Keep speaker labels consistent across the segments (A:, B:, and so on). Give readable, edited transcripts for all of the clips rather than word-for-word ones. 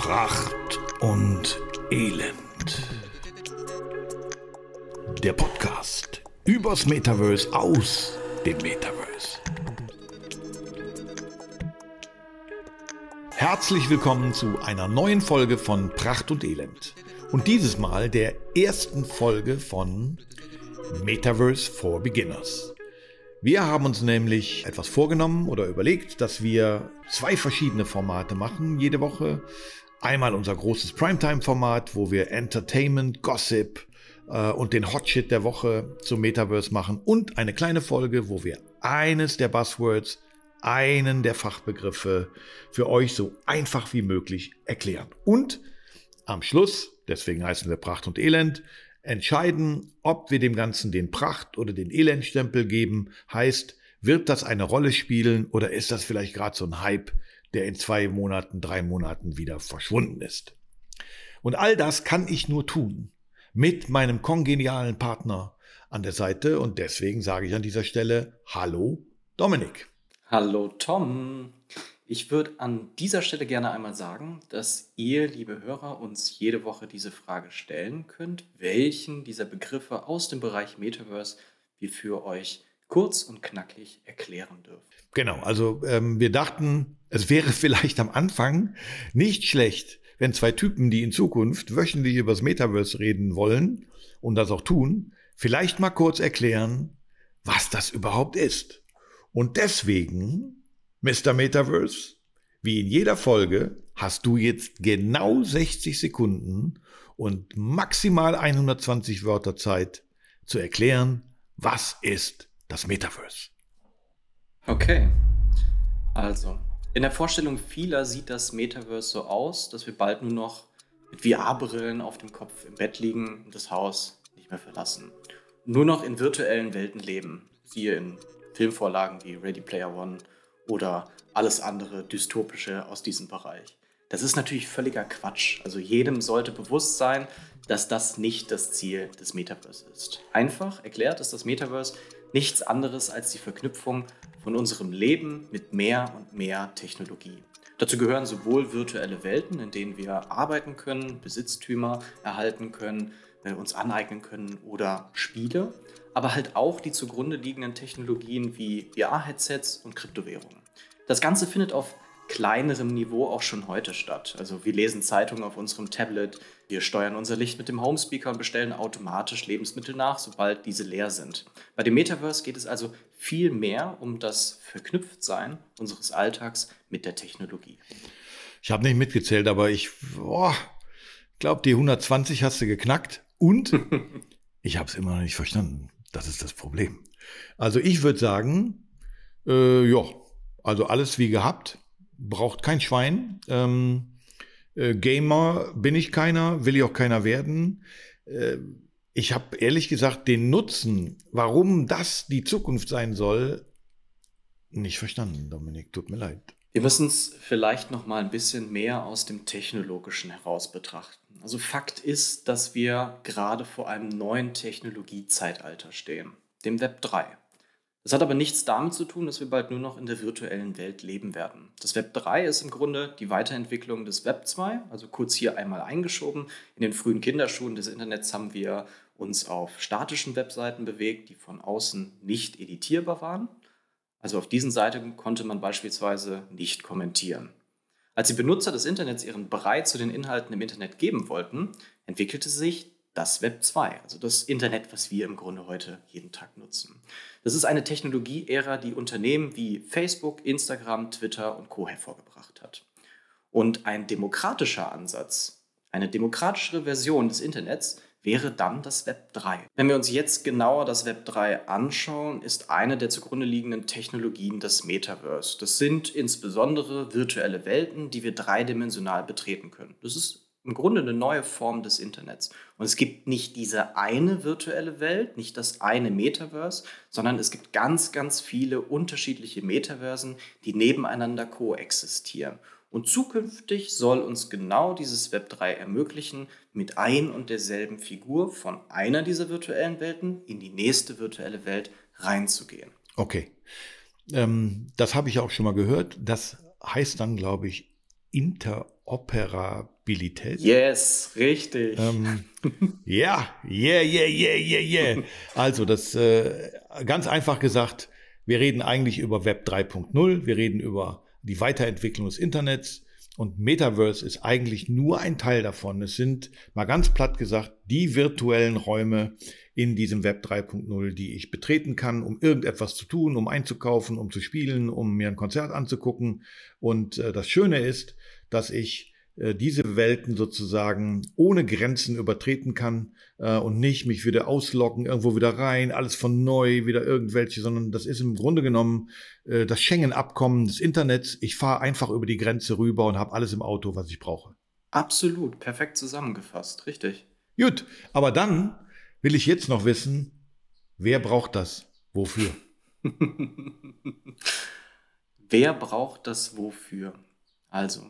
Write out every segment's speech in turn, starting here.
A: Pracht und Elend. Der Podcast übers Metaverse aus dem Metaverse. Herzlich willkommen zu einer neuen Folge von Pracht und Elend. Und dieses Mal der ersten Folge von Metaverse for Beginners. Wir haben uns nämlich etwas vorgenommen oder überlegt, dass wir zwei verschiedene Formate machen jede Woche. Einmal unser großes Primetime-Format, wo wir Entertainment, Gossip und den Hotshit der Woche zum Metaverse machen. Und eine kleine Folge, wo wir eines der Buzzwords, einen der Fachbegriffe für euch so einfach wie möglich erklären. Und am Schluss, deswegen heißen wir Pracht und Elend, entscheiden, ob wir dem Ganzen den Pracht- oder den Elendstempel geben. Heißt, wird das eine Rolle spielen oder ist das vielleicht gerade so ein Hype, der in 2 Monaten, 3 Monaten wieder verschwunden ist? Und all das kann ich nur tun mit meinem kongenialen Partner an der Seite. Und deswegen sage ich an dieser Stelle, hallo Dominik.
B: Hallo Tom. Ich würde an dieser Stelle gerne einmal sagen, dass ihr, liebe Hörer, uns jede Woche diese Frage stellen könnt, welchen dieser Begriffe aus dem Bereich Metaverse wir für euch kurz und knackig erklären dürfen.
A: Genau, also wir dachten, es wäre vielleicht am Anfang nicht schlecht, wenn 2 Typen, die in Zukunft wöchentlich über das Metaverse reden wollen und das auch tun, vielleicht mal kurz erklären, was das überhaupt ist. Und deswegen, Mr. Metaverse, wie in jeder Folge, hast du jetzt genau 60 Sekunden und maximal 120 Wörter Zeit zu erklären, was ist das Metaverse.
B: Okay, also in der Vorstellung vieler sieht das Metaverse so aus, dass wir bald nur noch mit VR-Brillen auf dem Kopf im Bett liegen und das Haus nicht mehr verlassen. Nur noch in virtuellen Welten leben, siehe in Filmvorlagen wie Ready Player One oder alles andere Dystopische aus diesem Bereich. Das ist natürlich völliger Quatsch. Also jedem sollte bewusst sein, dass das nicht das Ziel des Metaverse ist. Einfach erklärt ist das Metaverse nichts anderes als die Verknüpfung von unserem Leben mit mehr und mehr Technologie. Dazu gehören sowohl virtuelle Welten, in denen wir arbeiten können, Besitztümer erhalten können, uns aneignen können oder Spiele, aber halt auch die zugrunde liegenden Technologien wie VR-Headsets und Kryptowährungen. Das Ganze findet auf kleinerem Niveau auch schon heute statt. Also wir lesen Zeitungen auf unserem Tablet, wir steuern unser Licht mit dem Homespeaker und bestellen automatisch Lebensmittel nach, sobald diese leer sind. Bei dem Metaverse geht es also viel mehr um das Verknüpftsein unseres Alltags mit der Technologie.
A: Ich habe nicht mitgezählt, aber ich glaube, die 120 hast du geknackt und ich habe es immer noch nicht verstanden. Das ist das Problem. Also ich würde sagen, also alles wie gehabt, braucht kein Schwein. Gamer bin ich keiner, will ich auch keiner werden. Ich habe ehrlich gesagt den Nutzen, warum das die Zukunft sein soll, nicht verstanden, Dominik, tut mir leid.
B: Wir müssen es vielleicht noch mal ein bisschen mehr aus dem Technologischen heraus betrachten. Also Fakt ist, dass wir gerade vor einem neuen Technologiezeitalter stehen, dem Web 3. Das hat aber nichts damit zu tun, dass wir bald nur noch in der virtuellen Welt leben werden. Das Web 3 ist im Grunde die Weiterentwicklung des Web 2, also kurz hier einmal eingeschoben. In den frühen Kinderschuhen des Internets haben wir uns auf statischen Webseiten bewegt, die von außen nicht editierbar waren. Also auf diesen Seiten konnte man beispielsweise nicht kommentieren. Als die Benutzer des Internets ihren Brei zu den Inhalten im Internet geben wollten, entwickelte sich das Web 2, also das Internet, was wir im Grunde heute jeden Tag nutzen. Das ist eine Technologie-Ära, die Unternehmen wie Facebook, Instagram, Twitter und Co. hervorgebracht hat. Und ein demokratischer Ansatz, eine demokratischere Version des Internets wäre dann das Web 3. Wenn wir uns jetzt genauer das Web 3 anschauen, ist eine der zugrunde liegenden Technologien das Metaverse. Das sind insbesondere virtuelle Welten, die wir dreidimensional betreten können. Das ist im Grunde eine neue Form des Internets. Und es gibt nicht diese eine virtuelle Welt, nicht das eine Metaverse, sondern es gibt ganz, ganz viele unterschiedliche Metaversen, die nebeneinander koexistieren. Und zukünftig soll uns genau dieses Web 3 ermöglichen, mit ein und derselben Figur von einer dieser virtuellen Welten in die nächste virtuelle Welt reinzugehen.
A: Okay, das habe ich auch schon mal gehört. Das heißt dann, glaube ich, Interoperabilität.
B: Yes, richtig.
A: Ja, yeah. Also das ganz einfach gesagt, wir reden eigentlich über Web 3.0, wir reden über die Weiterentwicklung des Internets und Metaverse ist eigentlich nur ein Teil davon. Es sind, mal ganz platt gesagt, die virtuellen Räume in diesem Web 3.0, die ich betreten kann, um irgendetwas zu tun, um einzukaufen, um zu spielen, um mir ein Konzert anzugucken. Und das Schöne ist, dass ich diese Welten sozusagen ohne Grenzen übertreten kann und nicht mich wieder ausloggen, irgendwo wieder rein, alles von neu, wieder irgendwelche, sondern das ist im Grunde genommen das Schengen-Abkommen des Internets. Ich fahre einfach über die Grenze rüber und habe alles im Auto, was ich brauche.
B: Absolut, perfekt zusammengefasst, richtig.
A: Gut, aber dann will ich jetzt noch wissen, wer braucht das? Wofür?
B: Wer braucht das wofür? Also,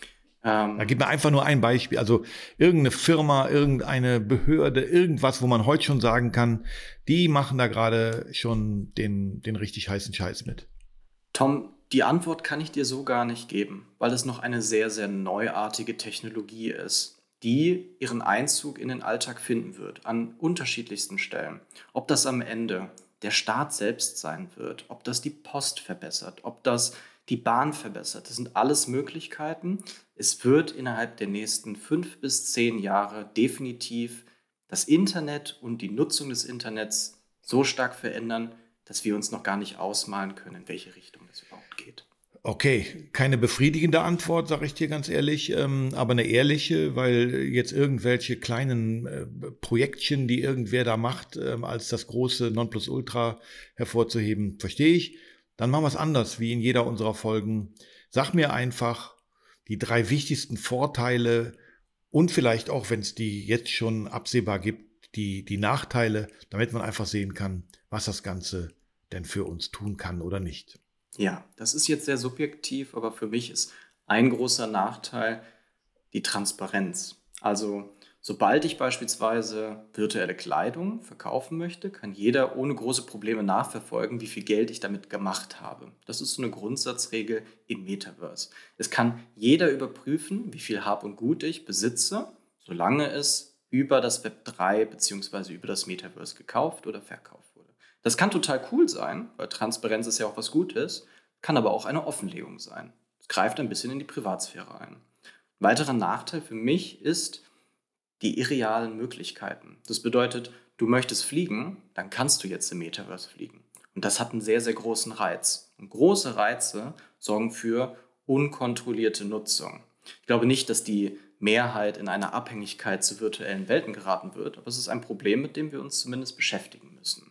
A: Da gib mir einfach nur ein Beispiel. Also irgendeine Firma, irgendeine Behörde, irgendwas, wo man heute schon sagen kann, die machen da gerade schon den richtig heißen Scheiß mit.
B: Tom, die Antwort kann ich dir so gar nicht geben, weil es noch eine sehr, sehr neuartige Technologie ist, die ihren Einzug in den Alltag finden wird, an unterschiedlichsten Stellen. Ob das am Ende der Staat selbst sein wird, ob das die Post verbessert, ob das die Bahn verbessert, das sind alles Möglichkeiten. Es wird innerhalb der nächsten 5 bis 10 Jahre definitiv das Internet und die Nutzung des Internets so stark verändern, dass wir uns noch gar nicht ausmalen können, in welche Richtung das überhaupt geht.
A: Okay, keine befriedigende Antwort, sage ich dir ganz ehrlich, aber eine ehrliche, weil jetzt irgendwelche kleinen Projektchen, die irgendwer da macht, als das große Nonplusultra hervorzuheben, verstehe ich. Dann machen wir es anders, wie in jeder unserer Folgen. Sag mir einfach die 3 wichtigsten Vorteile und vielleicht auch, wenn es die jetzt schon absehbar gibt, die Nachteile, damit man einfach sehen kann, was das Ganze denn für uns tun kann oder nicht.
B: Ja, das ist jetzt sehr subjektiv, aber für mich ist ein großer Nachteil die Transparenz. Also, sobald ich beispielsweise virtuelle Kleidung verkaufen möchte, kann jeder ohne große Probleme nachverfolgen, wie viel Geld ich damit gemacht habe. Das ist so eine Grundsatzregel im Metaverse. Es kann jeder überprüfen, wie viel Hab und Gut ich besitze, solange es über das Web 3 bzw. über das Metaverse gekauft oder verkauft wurde. Das kann total cool sein, weil Transparenz ist ja auch was Gutes, kann aber auch eine Offenlegung sein. Es greift ein bisschen in die Privatsphäre ein. Ein weiterer Nachteil für mich ist die irrealen Möglichkeiten. Das bedeutet, du möchtest fliegen, dann kannst du jetzt im Metaverse fliegen. Und das hat einen sehr, sehr großen Reiz. Und große Reize sorgen für unkontrollierte Nutzung. Ich glaube nicht, dass die Mehrheit in eine Abhängigkeit zu virtuellen Welten geraten wird, aber es ist ein Problem, mit dem wir uns zumindest beschäftigen müssen.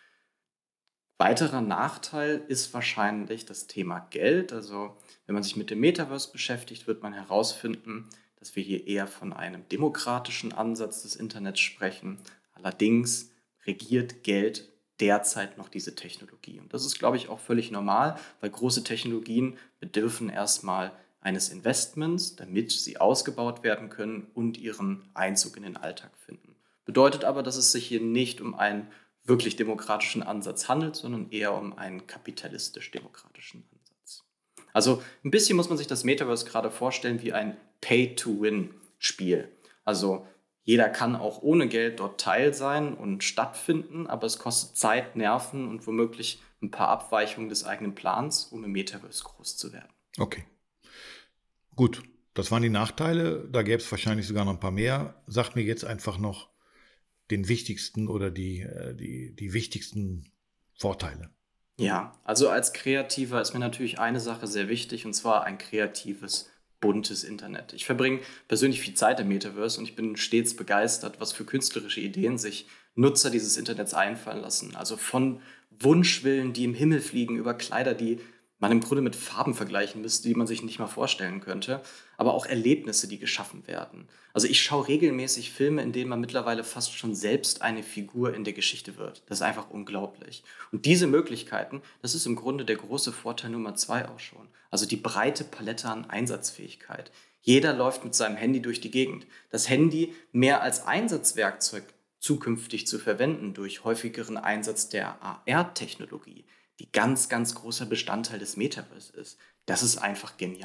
B: Weiterer Nachteil ist wahrscheinlich das Thema Geld. Also wenn man sich mit dem Metaverse beschäftigt, wird man herausfinden, dass wir hier eher von einem demokratischen Ansatz des Internets sprechen. Allerdings regiert Geld derzeit noch diese Technologie. Und das ist, glaube ich, auch völlig normal, weil große Technologien bedürfen erstmal eines Investments, damit sie ausgebaut werden können und ihren Einzug in den Alltag finden. Bedeutet aber, dass es sich hier nicht um einen wirklich demokratischen Ansatz handelt, sondern eher um einen kapitalistisch-demokratischen Ansatz. Also ein bisschen muss man sich das Metaverse gerade vorstellen wie ein Pay-to-Win-Spiel. Also jeder kann auch ohne Geld dort Teil sein und stattfinden, aber es kostet Zeit, Nerven und womöglich ein paar Abweichungen des eigenen Plans, um im Metaverse groß zu werden.
A: Okay, gut. Das waren die Nachteile. Da gäbe es wahrscheinlich sogar noch ein paar mehr. Sag mir jetzt einfach noch den wichtigsten oder die wichtigsten Vorteile.
B: Ja, also als Kreativer ist mir natürlich eine Sache sehr wichtig, und zwar ein kreatives, buntes Internet. Ich verbringe persönlich viel Zeit im Metaverse und ich bin stets begeistert, was für künstlerische Ideen sich Nutzer dieses Internets einfallen lassen. Also von Wunschvillen, die im Himmel fliegen, über Kleider, die man im Grunde mit Farben vergleichen müsste, die man sich nicht mal vorstellen könnte, aber auch Erlebnisse, die geschaffen werden. Also ich schaue regelmäßig Filme, in denen man mittlerweile fast schon selbst eine Figur in der Geschichte wird. Das ist einfach unglaublich. Und diese Möglichkeiten, das ist im Grunde der große Vorteil Nummer 2 auch schon. Also die breite Palette an Einsatzfähigkeit. Jeder läuft mit seinem Handy durch die Gegend. Das Handy mehr als Einsatzwerkzeug zukünftig zu verwenden durch häufigeren Einsatz der AR-Technologie, die ganz, ganz großer Bestandteil des Metaverse ist. Das ist einfach genial.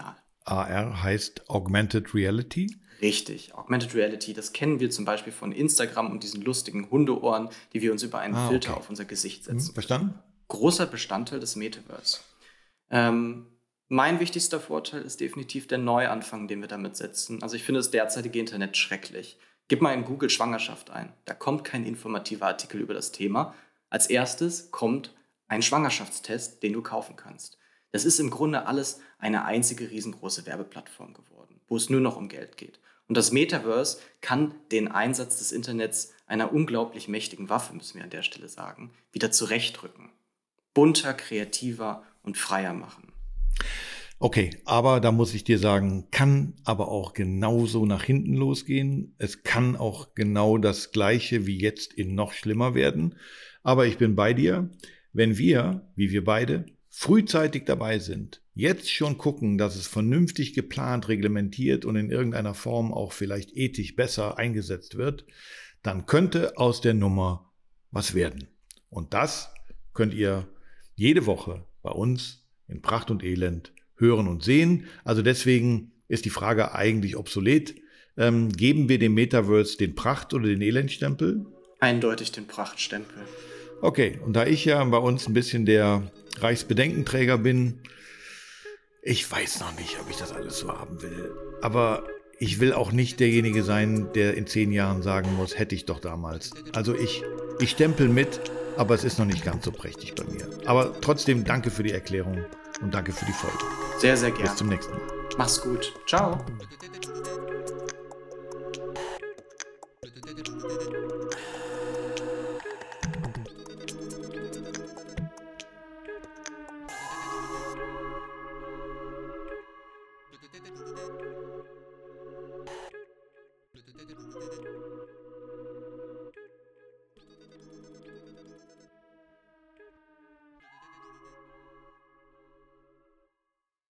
A: AR heißt Augmented Reality?
B: Richtig, Augmented Reality, das kennen wir zum Beispiel von Instagram und diesen lustigen Hundeohren, die wir uns über einen Filter auf unser Gesicht setzen.
A: Verstanden?
B: Großer Bestandteil des Metaverse. Mein wichtigster Vorteil ist definitiv der Neuanfang, den wir damit setzen. Also ich finde das derzeitige Internet schrecklich. Gib mal in Google Schwangerschaft ein. Da kommt kein informativer Artikel über das Thema. Als erstes kommt ein Schwangerschaftstest, den du kaufen kannst. Das ist im Grunde alles eine einzige riesengroße Werbeplattform geworden, wo es nur noch um Geld geht. Und das Metaverse kann den Einsatz des Internets, einer unglaublich mächtigen Waffe, müssen wir an der Stelle sagen, wieder zurechtrücken. Bunter, kreativer und freier machen.
A: Okay, aber da muss ich dir sagen, kann aber auch genauso nach hinten losgehen. Es kann auch genau das Gleiche wie jetzt in noch schlimmer werden. Aber ich bin bei dir, wenn wir, wie wir beide, frühzeitig dabei sind, jetzt schon gucken, dass es vernünftig geplant, reglementiert und in irgendeiner Form auch vielleicht ethisch besser eingesetzt wird, dann könnte aus der Nummer was werden. Und das könnt ihr jede Woche bei uns in Pracht und Elend hören und sehen. Also deswegen ist die Frage eigentlich obsolet. Geben wir dem Metaverse den Pracht- oder den Elendstempel?
B: Eindeutig den Prachtstempel.
A: Okay, und da ich ja bei uns ein bisschen der Reichsbedenkenträger bin, ich weiß noch nicht, ob ich das alles so haben will. Aber ich will auch nicht derjenige sein, der in 10 Jahren sagen muss, hätte ich doch damals. Also ich stempel mit, aber es ist noch nicht ganz so prächtig bei mir. Aber trotzdem danke für die Erklärung und danke für die Folge.
B: Sehr, sehr gerne.
A: Bis zum nächsten Mal.
B: Mach's gut. Ciao.